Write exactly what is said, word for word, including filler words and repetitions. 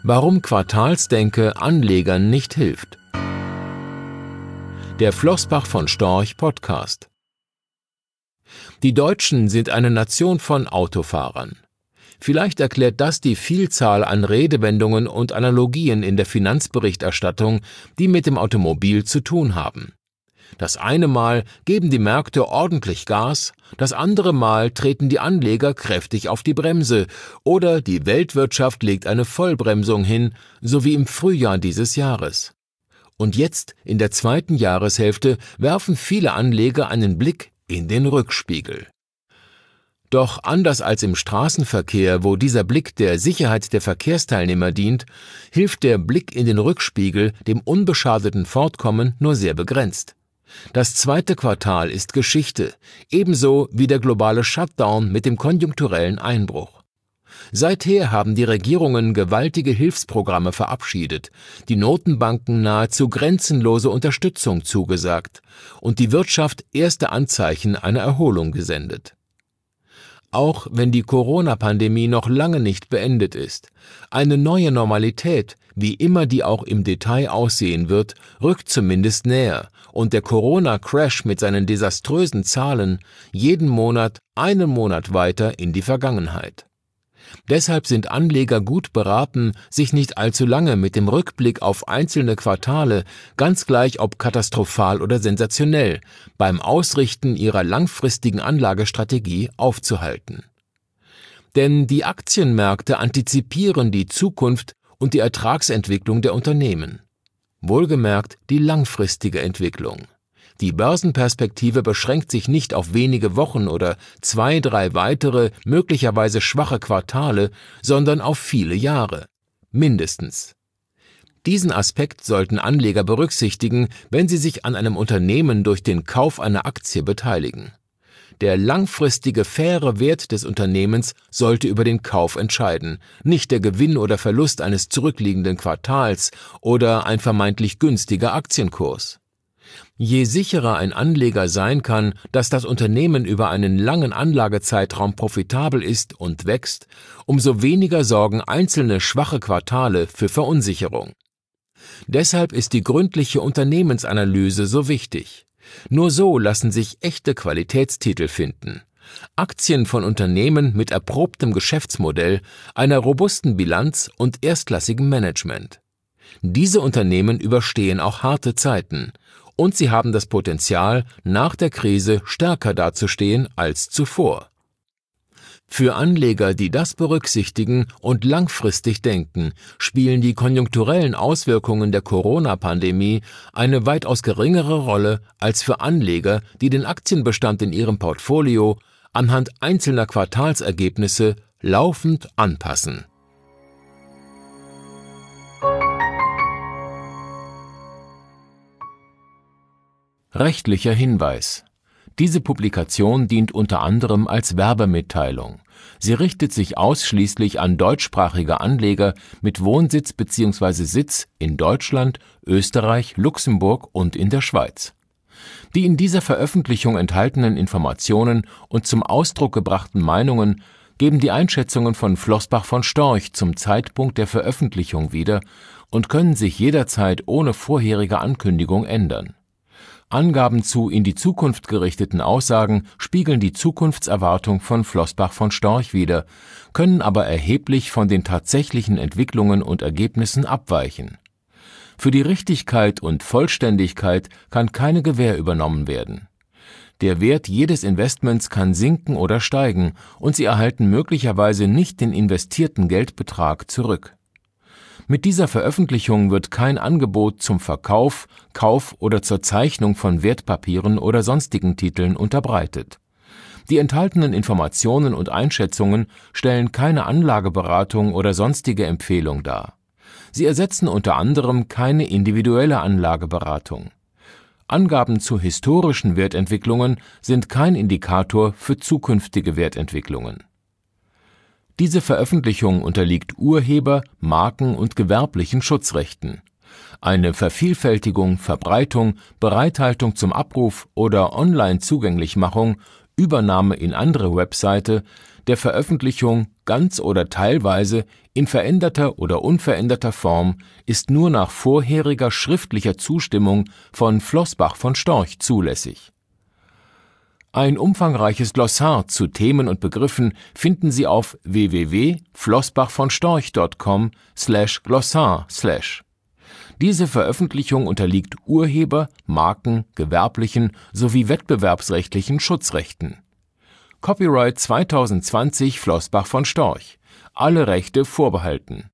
Warum Quartalsdenke Anlegern nicht hilft. Der Flossbach von Storch Podcast. Die Deutschen sind eine Nation von Autofahrern. Vielleicht erklärt das die Vielzahl an Redewendungen und Analogien in der Finanzberichterstattung, die mit dem Automobil zu tun haben. Das eine Mal geben die Märkte ordentlich Gas, das andere Mal treten die Anleger kräftig auf die Bremse oder die Weltwirtschaft legt eine Vollbremsung hin, so wie im Frühjahr dieses Jahres. Und jetzt, in der zweiten Jahreshälfte, werfen viele Anleger einen Blick in den Rückspiegel. Doch anders als im Straßenverkehr, wo dieser Blick der Sicherheit der Verkehrsteilnehmer dient, hilft der Blick in den Rückspiegel dem unbeschadeten Fortkommen nur sehr begrenzt. Das zweite Quartal ist Geschichte, ebenso wie der globale Shutdown mit dem konjunkturellen Einbruch. Seither haben die Regierungen gewaltige Hilfsprogramme verabschiedet, die Notenbanken nahezu grenzenlose Unterstützung zugesagt und die Wirtschaft erste Anzeichen einer Erholung gesendet. Auch wenn die Corona-Pandemie noch lange nicht beendet ist, eine neue Normalität, wie immer die auch im Detail aussehen wird, rückt zumindest näher und der Corona-Crash mit seinen desaströsen Zahlen jeden Monat einen Monat weiter in die Vergangenheit. Deshalb sind Anleger gut beraten, sich nicht allzu lange mit dem Rückblick auf einzelne Quartale, ganz gleich ob katastrophal oder sensationell, beim Ausrichten ihrer langfristigen Anlagestrategie aufzuhalten. Denn die Aktienmärkte antizipieren die Zukunft und die Ertragsentwicklung der Unternehmen. Wohlgemerkt die langfristige Entwicklung. Die Börsenperspektive beschränkt sich nicht auf wenige Wochen oder zwei, drei weitere, möglicherweise schwache Quartale, sondern auf viele Jahre. Mindestens. Diesen Aspekt sollten Anleger berücksichtigen, wenn sie sich an einem Unternehmen durch den Kauf einer Aktie beteiligen. Der langfristige faire Wert des Unternehmens sollte über den Kauf entscheiden, nicht der Gewinn oder Verlust eines zurückliegenden Quartals oder ein vermeintlich günstiger Aktienkurs. Je sicherer ein Anleger sein kann, dass das Unternehmen über einen langen Anlagezeitraum profitabel ist und wächst, umso weniger sorgen einzelne schwache Quartale für Verunsicherung. Deshalb ist die gründliche Unternehmensanalyse so wichtig. Nur so lassen sich echte Qualitätstitel finden. Aktien von Unternehmen mit erprobtem Geschäftsmodell, einer robusten Bilanz und erstklassigem Management. Diese Unternehmen überstehen auch harte Zeiten. Und sie haben das Potenzial, nach der Krise stärker dazustehen als zuvor. Für Anleger, die das berücksichtigen und langfristig denken, spielen die konjunkturellen Auswirkungen der Corona-Pandemie eine weitaus geringere Rolle als für Anleger, die den Aktienbestand in ihrem Portfolio anhand einzelner Quartalsergebnisse laufend anpassen. Rechtlicher Hinweis. Diese Publikation dient unter anderem als Werbemitteilung. Sie richtet sich ausschließlich an deutschsprachige Anleger mit Wohnsitz bzw. Sitz in Deutschland, Österreich, Luxemburg und in der Schweiz. Die in dieser Veröffentlichung enthaltenen Informationen und zum Ausdruck gebrachten Meinungen geben die Einschätzungen von Flossbach von Storch zum Zeitpunkt der Veröffentlichung wieder und können sich jederzeit ohne vorherige Ankündigung ändern. Angaben zu in die Zukunft gerichteten Aussagen spiegeln die Zukunftserwartung von Flossbach von Storch wider, können aber erheblich von den tatsächlichen Entwicklungen und Ergebnissen abweichen. Für die Richtigkeit und Vollständigkeit kann keine Gewähr übernommen werden. Der Wert jedes Investments kann sinken oder steigen und Sie erhalten möglicherweise nicht den investierten Geldbetrag zurück. Mit dieser Veröffentlichung wird kein Angebot zum Verkauf, Kauf oder zur Zeichnung von Wertpapieren oder sonstigen Titeln unterbreitet. Die enthaltenen Informationen und Einschätzungen stellen keine Anlageberatung oder sonstige Empfehlung dar. Sie ersetzen unter anderem keine individuelle Anlageberatung. Angaben zu historischen Wertentwicklungen sind kein Indikator für zukünftige Wertentwicklungen. Diese Veröffentlichung unterliegt Urheber-, Marken- und gewerblichen Schutzrechten. Eine Vervielfältigung, Verbreitung, Bereithaltung zum Abruf oder Online-Zugänglichmachung Übernahme in andere Webseite, der Veröffentlichung ganz oder teilweise in veränderter oder unveränderter Form ist nur nach vorheriger schriftlicher Zustimmung von Floßbach von Storch zulässig. Ein umfangreiches Glossar zu Themen und Begriffen finden Sie auf w w w punkt floßbach von storch punkt com slash glossar slash. Diese Veröffentlichung unterliegt Urheber-, Marken-, gewerblichen sowie wettbewerbsrechtlichen Schutzrechten. Copyright zwanzig zwanzig Floßbach von Storch. Alle Rechte vorbehalten.